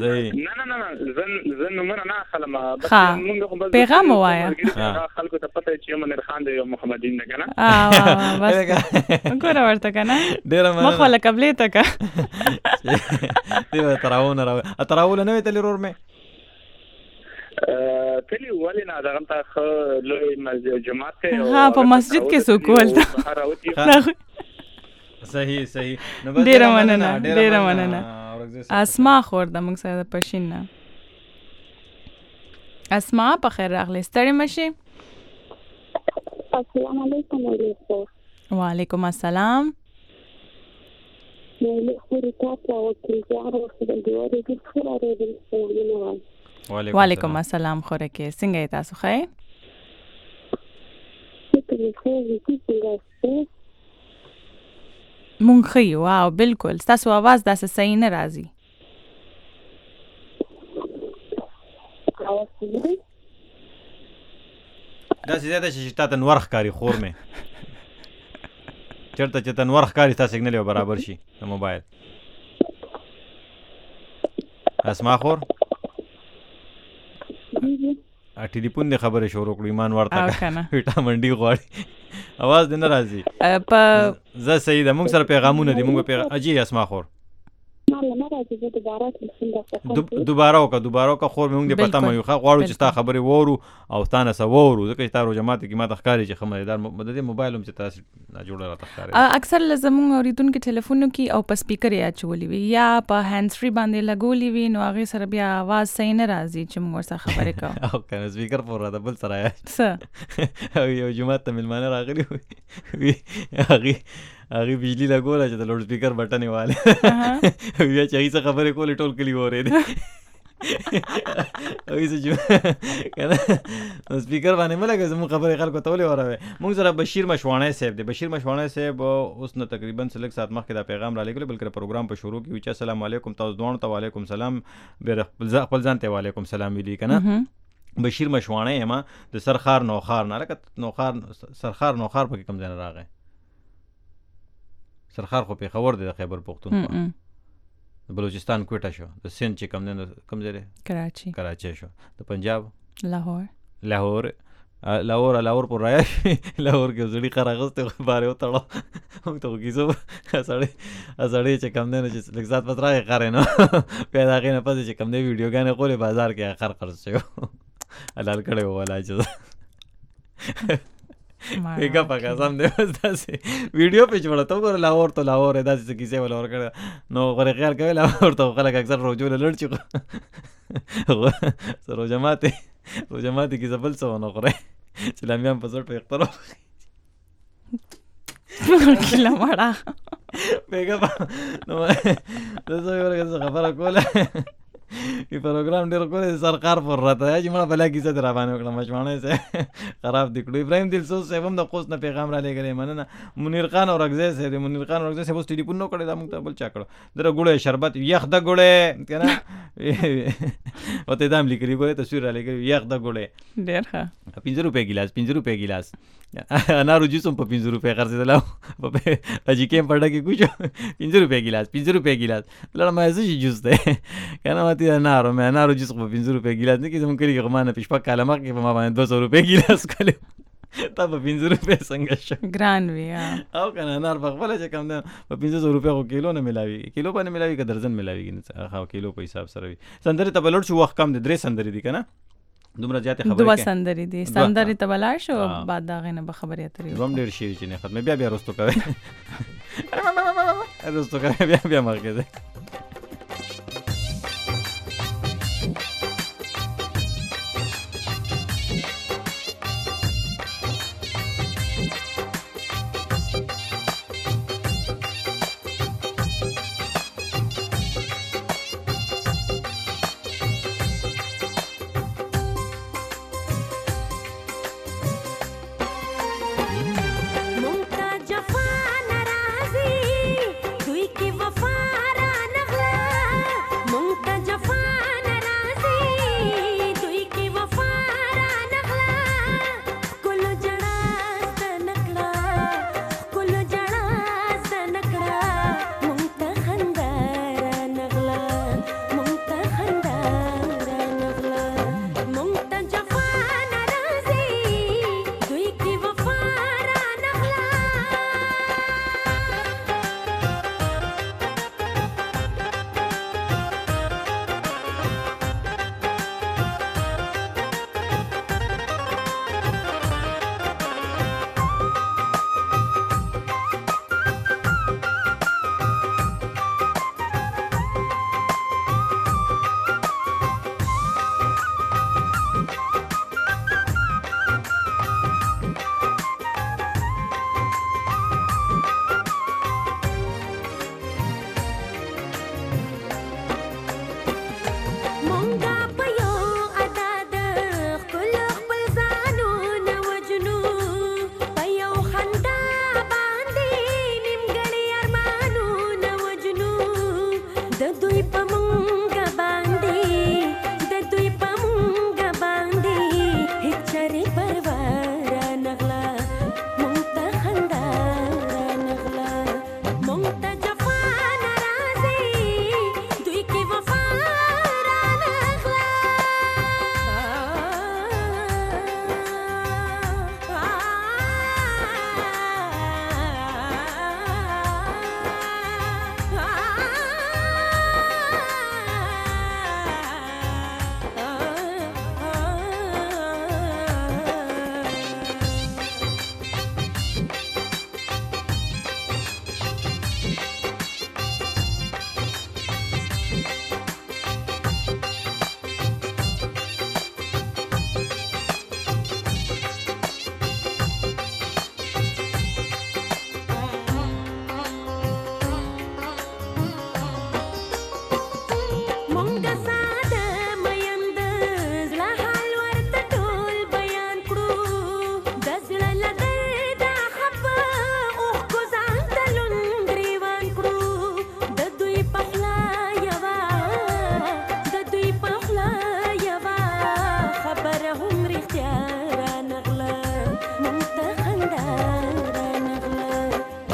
نه زه نمونه نه اخلم بس موږ پیغام وایا خلکو ته پته چې منیر خان دی محمدین نه کنه بس ګور ورته کنه مخ ولا قبلې تک دی تراونه نه ویتل رور مې تلی ولنا دغه ته لوی جماعت ته ها په مسجد کې سکول صحیح نو ډیر مننه اسماء خور د موږ سره پښین نه اسماء په خیر راغلی ستړي مشي السلام علیکم وعلیکم السلام وعلیکم السلام خوره کې څنګه تاسو ښه مونږ ښه یو واو بالکل ستاسو आवाज داسې صحیح نه راځي دا زیاده چې تاسو نور ښکاری خور مې چرته چې تنور ښکاری تاسو سیګنل یو برابر شي د موبایل اسما خور ټلیفون دی خبره شروع کړو ایمان ورته وټامین ډي غواړي आवाज دې نه راځي زه صحیح ده موږ سره پیغامونه دي موږ اجي اسما خور دوباره وکړه خور موږ دې پته مې خو غواړو چې تا خبرې وورو او ستانه سوورو ځکه چې تا روجمات کې ما د ښکاری چې خبردار مدد موبایل هم چې تاسو نه جوړه راته ښکاری اکثر لزمون اوریدونکو ټلیفونو کې او په سپیکر یا چولې وي یا په هاند فري باندې لګولې وي نو هغه سره بیا आवाज صحیح نه راځي چې موږ سره خبرې کوو او کنه سپیکر پر راته بل سره یا یو جمعه ته ملمانه راغلی وي هغه بجلی لګوله چې د لوډ سپیکر بټن یې واله بیا چې هغه خبرې کولې ټول کلی اورېدې هغه چې کنه سپیکر باندې ملګری زموږ خبرې خلکو ته ولې اوروي موږ سره بشیر مشوانی صاحب دی بشیر مشوانی صاحب اوس نه تقریبا سلک سات مخکې دا پیغام را لګول بلکې پروګرام په شروع کې چې السلام علیکم تاسو دوه ته وعلیکم سلام به خپل ځان ته وعلیکم سلام ویلي کنه بشیر مشوانی ما د سرخار نوخار نه لکه نوخار سرخار نوخار په کوم ځای راغی سرخار خو په خبر دی د خیبر پختونخوا بلوچستان کوټه شو د سند چې کم نه کم ځای کراچي شو د پنجاب لاهور پر رایا لاهور کې زړی قراغسته باره وتاړو موږ ته کیسو اسړې چې کم نه چې لږ پتراغه کارې نو پیدا غینه پځ چې کم نه ویډیو غانې کولې بازار کې اخر خرڅ شو حلال کړي ولا چې ایګه پکا سم دی تاسو ویډیو په جوړه تو ګور لاهور داسې کیسه ولا ور کړه نو غره خیال کوي لاهور ته خلک اکثر روجو لړ چي سره جماعتي کې زبل څو نه غره سلامیان په ځړ په اخترو کله مړه بیګه نو تاسو یو ورګه خبره کوله ای پروګرام ډیر کوله سرکار پر راته چې مړه بلا کیسه در باندې وکړه مشمانه سه خراب دکړو ابراهيم دلسوز صاحب هم د قوس نه پیغام را لګلې مننه منیر خان اورغزه سه اوس ټلیفون نو کړی دا موږ ته بل چا کړو در ګوړې شربت یخ د ګوړې کنه وته دام لیکلي ګوړې تصویر را لګلې یخ د ګوړې ډیر ښه 15 روپے ګلاس انارو جوس هم په 15 روپے خرڅېدل په اجي کې پړډه کې کوچو 15 روپے ګلاس لړ ما زه جوس ده کنه ماته انارو جوس په 15 روپے ګلاس نه کې زمون کړي غمانه پښپا کلمه کې په ما باندې 200 روپے ګلاس کړو تا په 15 روپے څنګه شو ګران وی او کنه انار په خپل چې کم ده په 500 روپے کو کیلو نه ملاوي کیلو باندې ملاوي که درجن ملاوي نه هغه کیلو په حساب سره وي سندري ته بلور شو وخت کم دي 3 سندري دي کنه دومره زیاته خبره دوه سندري دي سندري ته بلار شو بعد دا غنه به خبري اترې دوم ډیر شي چې نه ختمه بیا رستو کوي بیا مرګه ده मुमता जफा नाराजी दुई की वफा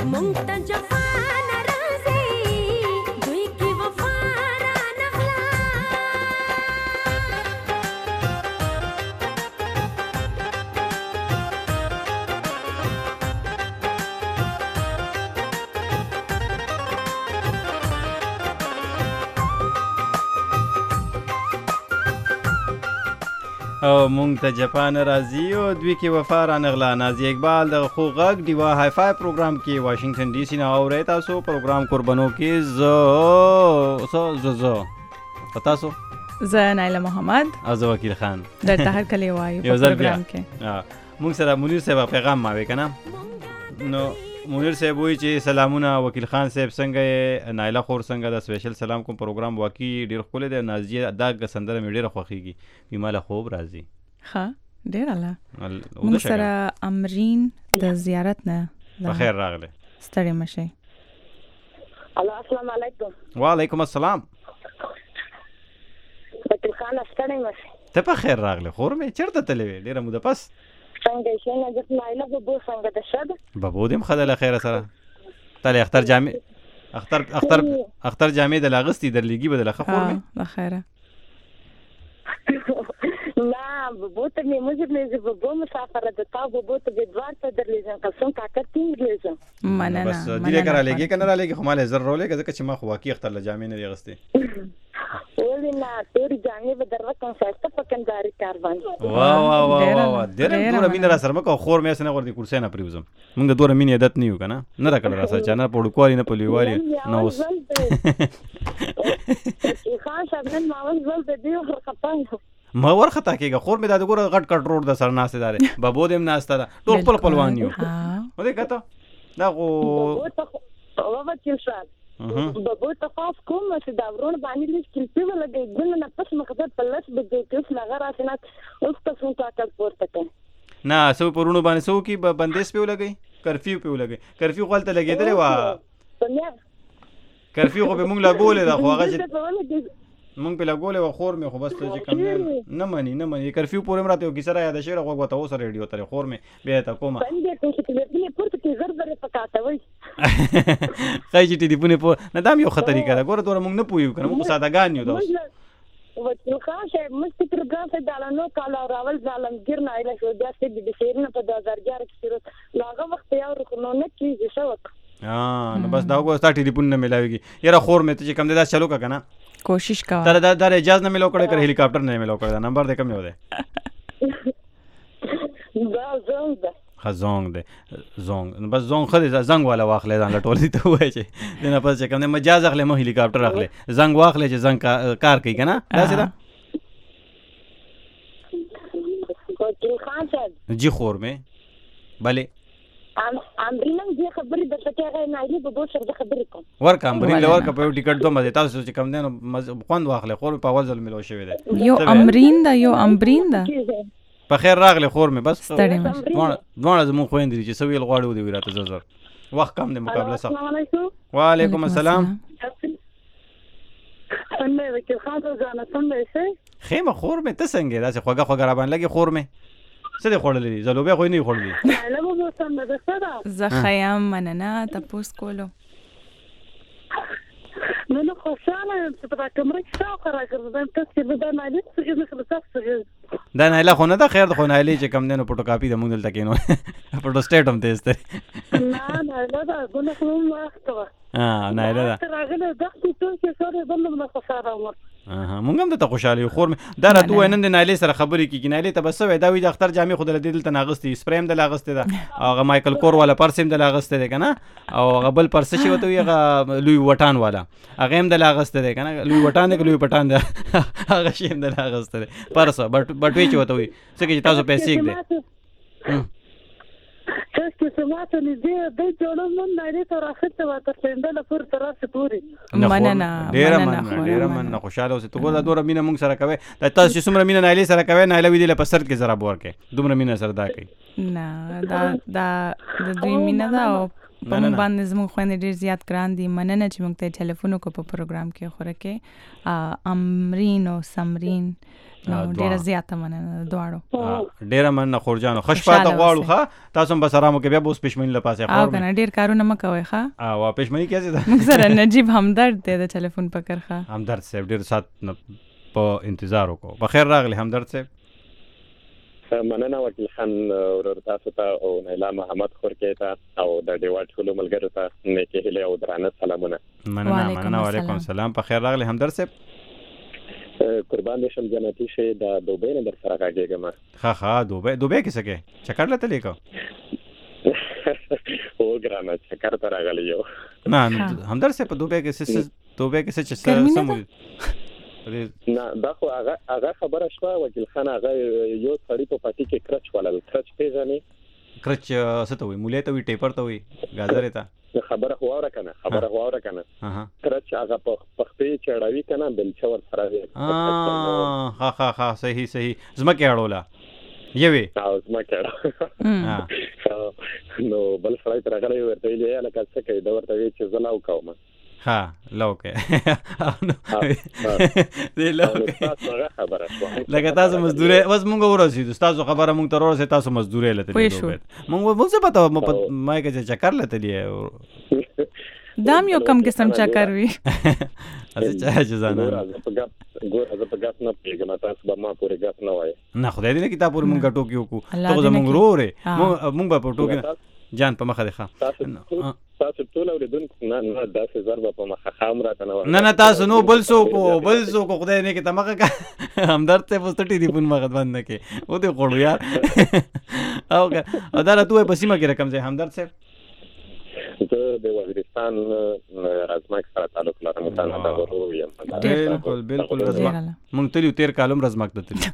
مونږ ته جفا ناراضي دوی کې وفا را نغلا او مونږ ته جاپان راځي او دوی کې وفا را نغلا. نازي اقبال د خو غږ ډیوا های فای پروګرام کې واشنگټن ډي سي نه اورئ تاسو پروګرام قربانو کې زو تاسو زه نایله محمد او زه وکیل خان درته هر کله وایو یو په ځل پروګرام کې مونږ سره منیر صاحب پیغام ماوي کنه. نو منیر صاحب وایي چې سلامونه وکیل خان صاحب څنګه یې نایله خور څنګه د سپیشل سلام کوم پروګرام واقعي ډیر ښکلی دی. نازیه دا سندره مې ډیره خوښیږي بیماله خوب راځي. ښه ډیر الله موږ سره امرین د زیارت نه بخیر راغله ستړي مشه. الله السلام علیکم. وعلیکم السلام. وکیل خان ستړي مشه. ته په خیر راغله خور مې چیرته تلې وې ډیره موده پس څنګه شې نه د نایله بابو څنګه د شد بابو دې خدای له خیر سره تل اختر جامع اختر جامع د لاغستی در لګي بدل خور مې لا خیره نه بابو ته مې مزه بابو مسافر د تا بابو ته د دوار ته درلېږم قسم کاکر تیم درلېږم مننه بس دې کرا لګي کنه را لګي خو مال زر رولې ځکه چې ما خو واقعي اختر له جامع نه لغسته ولنا توري جامع به دروته ساسته پکنداري کار باندې وا ډېر مين را سره مکو خور مې سره ور دي کورسې نه پریوزم موږ د دوره مين عادت نه یو کنه نه را کړل را سره چانه په ډکوالي نه پلیوالي نو اوس خان شبنن ماول زول د دې خپای ما ورخه کېږي خور مې د ګور غټ کټ روډ د سر ناسته داري بابو دې ناسته ټول خپل خپلوان یو و دې کته دا غو وکیل صاحب بابو ته خاص کوم چې دا ورون باندې لیک کړي ولګي ګل نه پس مخدر په لښ بده کې لغه راسنه اوس تاسو ته تل پورته کړ نه سو پرونو باندې سو کې بندیش په لګي کرفیو په لګي کرفیو غلطه لګیدلې وا کرفیو خو به مونږ لا ګولې دا خو هغه مونږ په لګولې و خور مې خو بس چې کم نه مني کرفیو پورې مراته او کیسه را یاد شي راغو غوته اوس ریډیو ته خور مې بیا ته کومه باندې ته چې دې پورته کې زر زر پکاته وای خای چې دې پونه په نه دام یو خطرې کړه ګوره دوره مونږ نه پویو کنه مونږ سادهګان یو دوس وکیل خان صاحب مستقر ګان ته دالانو کالا راول ظالمګر نه ایله شو بیا چې د شیرینه په 2011 کې شروع لاغه وخت یو رخنو نه کیږي شو نو بس دا وګورئ ستا ټلیفون نه ملاويږي یاره خور مې ته چې کم دې دا چلو کا کنه کوشش کا دا اجازه نه ملو کړه هلی کاپټر نه ملو کړه نمبر دې کم یو ده دا زنګ ده زنګ ده بس زنګ خدي زنګ والا واخلې ځان لټول دي ته وای چې دنه پس چې کم نه مجاز اخلې مو هلی کاپټر اخلې زنګ واخلې چې زنګ کار کوي کنه دا څه ده وکیل خان صاحب جی خور مې بله امبرینم دې خبرې د څه نه ایله به سره د خبرې کوم ورکه امبرین له ورکه په ټیکټ دوه مزه تاسو چې کم دینو خوند واخلې خور په اول ځل ملو شوی دی یو امبرین دا په خیر راغله خور مې بس ستړي دوه زمو خويندې چې سویل غواړو دی وراته زر وخت کم د مقابله سره وعلیکم السلام څنګه وکیل خان ځان څنګه شي خیمه خور مې ته څنګه دا خوګه را باندې لګي خور مې څه دې خوړلې دي زلوبه خو نه خوړلې نه له مو څنګه ده صدا زه خیام مننه تاسو کولو نو خوشاله چې په کمره کې څو راګرځم تاسو به نه لې څه نه تاسو دا نه له خو نه دا خیر خو نه لې چې کم دینو فوټو کاپی د مونږ دلته کینو فوټو سټیټ هم تېسته نه دا ګونه کوم وخت نه دا راغله د څه څه سره بل نه خوشاله و مونږ هم ته خوشاله خور دا راته وینند نه لې سره خبرې کیږي نه لې ته بس وې دا وی د اختر جامع خود له دل ته ناغستې سپریم د لاغسته دا هغه مایکل کور والا پرسیم د لاغسته ده کنه او هغه بل پرس شي وته هغه لوی وټان والا هغه هم د لاغسته ده کنه لوی وټان ده لوی پټان ده هغه شي هم د لاغسته ده پرس بټوي چې وته وي څه کې تاسو پیسې کې چې سماته دې د جوړون نه لري تر اخته واته څنګه پر ترسه پوری مننه ډیر خوشاله اوسه ته ګوره دوره مینه مونږ سره کوي تاسو چې څومره مینه نایلی سره کوي نایله وی دې په سر کې زرا بور کې دومره مینه سره دا کوي نه دا د دوی مینه دا په مونږ باندې زموږ خويندې ډېر زیات ګران دي. مننه چې مونږ ته ټلیفون وکړو په پروګرام کې. خوره کې امرین او سمرین نو ډېر زیات مننه دواړو. ډېر مننه خورجانو. خوشپاته غواړو ښه تاسو هم بسرامو کې بیا بوس پښمنی لپاسه خور. او کنه ډېر کارونه مکوي ښه. او پښمنی کیسه ده موږ سره نجیب همدرد دی د ټلیفون پکړ ښه. همدرد صاحب ډېر سات په انتظار وکړو. بخیر راغلی همدرد صاحب. مننه وکیل خان ورور تاسو ته او نیلا محمد خورکې ته او د ډیوټ ټولو ملګرو ته نیکه هیله او درانه سلامونه. مننه وعلیکم السلام. په خیر راغلی همدرد صاحب. قربان دې شم جنتی شه د دوبۍ نه در سره راګېږم. ها دوبۍ کې سکے چکر لته لیکو او ګرانه چکر ته راغلی یو. نه همدرد صاحب په دوبۍ کې څه سمول نه دا خو هغه خبره شوه وکیل خان. هغه یو سړی په پاتې کې کرچ ولل. کرچ پیژنې؟ کرچ څه ته وي؟ مولې ته وي؟ ټیپر ته وي؟ گازر ته؟ خبره خو اورا کنه کرچ هغه په پخپې چړاوي کنه بلچ ور سره دی. ها صحیح زما کې اړولا یوي زما کې نو بل سړی تر هغه ورته ویل لکه څه کوي دا ورته وی چې زلاو کوم. ها لوکه دی لوکه لکه تاسو مزدوري بس مونږ ورسېدو تاسو خبره مونږ تر ورسې تاسو مزدوري لته مونږ څه پته ما کې چکر لته دی دام یو کم قسم چکر وی اځه چې ځانه ګور از په ګاس نه پیګم تاسو به ما پورې ګاس نه وای نه خدای دې کتاب پورې مونږ ټوکیو کو ته زمونږ وروره مونږ په ټوکی جان په مخه ده تاسو ټول اوریدونکو نه داسې ضربه په مخه خام راته نه تاسو نو بل څوک خدای نه کې تمغه همدرد ته پوسټی دی پون مغه باندې کې و دې غړو یار او دا راته په سیمه کې رقم ځای همدرد صاحب زه د وزیرستان رزمک سره تعلق لرم. متانه دا ورو یم. بالکل رزمک مونږ تیر کالم رزمک ته تلو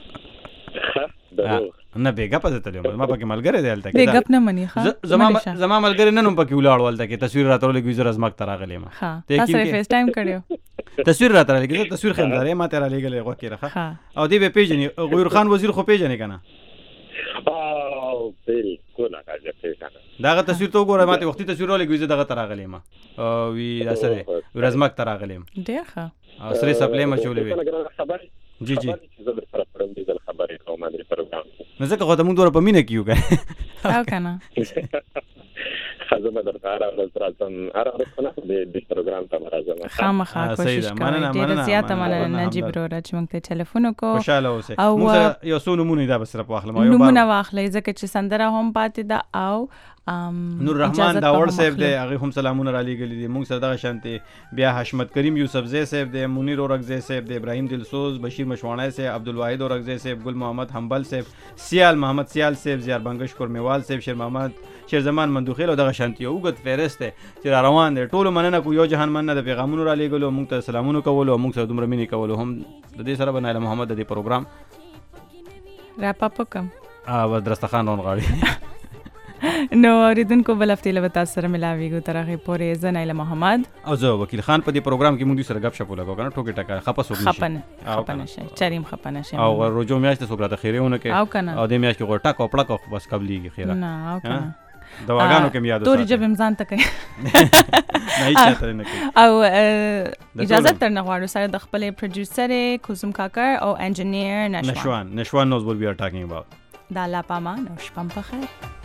نه بیګه پته تلو ما پکې ملګری دی الته بیګه نه منی ښه زما ملګری نه نوم پکې ولاړ ولته کې تصویر راتلو لګوي زر رزمک تراغلی ما تاسو فیس ټایم کړیو تصویر راتلو لګي تصویر خندارې ما تر لګلې غو کې راخه او دی به پیژنې غویر خان وزیر خو پیژنې کنه او بالکل هغه پیژنه داغه تصویر ته وګوره ماته وختي تصویر ولګوي زه دغه تراغلی ما وی اسره رزمک تراغلی ډیر ښه سره سپلې مچولې وي جی زه در سره پرم دي ځل خبرې کوم د پروګرام نه ځکه خو ته موږ دوره په مینه کیو کنه او کنه خزمه در سره راځم ارغه د پروګرام ته راځم خامخا کوشش کوم ډیر زیاته مننه نجیب وروره چې موږ ته ټلیفون وکړو خوشاله اوسه موږ یو څو نمونه دا بس را واخلم یو نمونه واخلې ځکه چې سندره هم پاتې ده او نور رحمان داور صاحب دی هغه هم سلامونه را لېږلي دي مونږ سره دغه شانتي بیا حشمت کریم یوسفزی صاحب دی منیر اورغزی صاحب دی ابراهیم دلسوز بشیر مشوانی صاحب عبدالواحد اورغزی صاحب گل محمد حنبل صاحب سیال محمد سیال صاحب زیار بنگش کورمیوال صاحب شیر محمد شیر زمان مندوخیل او دغه شانتي اوګد فهرست چې روان دی ټول مننه کو یو جهان مننه د پیغامونو را لېږلو مونږ ته سلامونه کول او مونږ سره دومره مینې کول هم د دې سره بنایله محمد د دې پروګرام را پاپکم او درستخان رون غاړي نو اوریدونکو بل هفته له تاسو سره ملاویږو تر هغه پورې زه نیله محمد او زه وکیل خان په دې پروګرام کې موږ سره غپ شپ لګو کنه ټوکی ټکا خپه سو خپنه شي چریم خپنه شي او روجو میاشت سو براته خیرونه کې او دې میاشت کې غټه کو پړک بس قبليږي خیره نه او کنه دواګانو کې یاد توري جب امزان تک نه هیڅ نه کوي او اجازه تر نه غواړو سره د خپل پروډوسر کوزم کاکر او انجینیر نشوان knows what we are talking about دا لا پاما نو شپم په خیر